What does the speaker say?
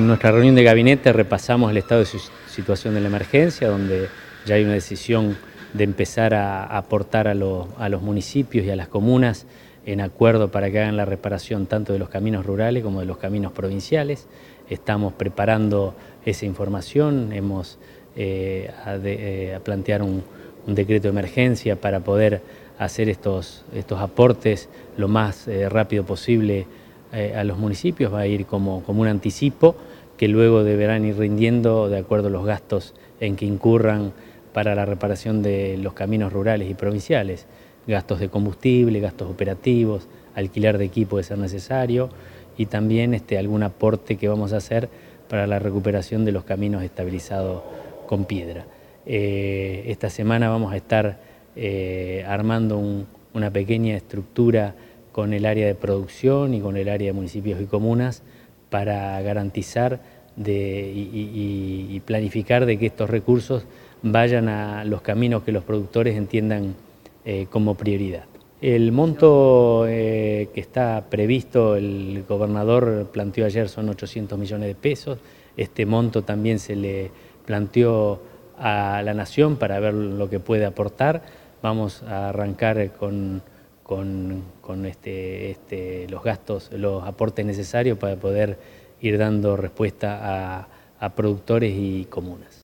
nuestra reunión de gabinete repasamos el estado de situación de la emergencia, donde ya hay una decisión de empezar a aportar a los municipios y a las comunas en acuerdo para que hagan la reparación tanto de los caminos rurales como de los caminos provinciales. Estamos preparando esa información, hemos a plantear un decreto de emergencia para poder hacer estos aportes lo más rápido posible a los municipios. Va a ir como un anticipo que luego deberán ir rindiendo de acuerdo a los gastos en que incurran para la reparación de los caminos rurales y provinciales, gastos de combustible, gastos operativos, alquiler de equipo de ser necesario y también algún aporte que vamos a hacer para la recuperación de los caminos estabilizados con piedra. Esta semana vamos a estar armando una pequeña estructura con el área de producción y con el área de municipios y comunas para garantizar y planificar de que estos recursos vayan a los caminos que los productores entiendan como prioridad. El monto que está previsto, el gobernador planteó ayer, son 800 millones de pesos. Este monto también se le planteó a la Nación para ver lo que puede aportar. Vamos a arrancar con los gastos, los aportes necesarios para poder ir dando respuesta a productores y comunas.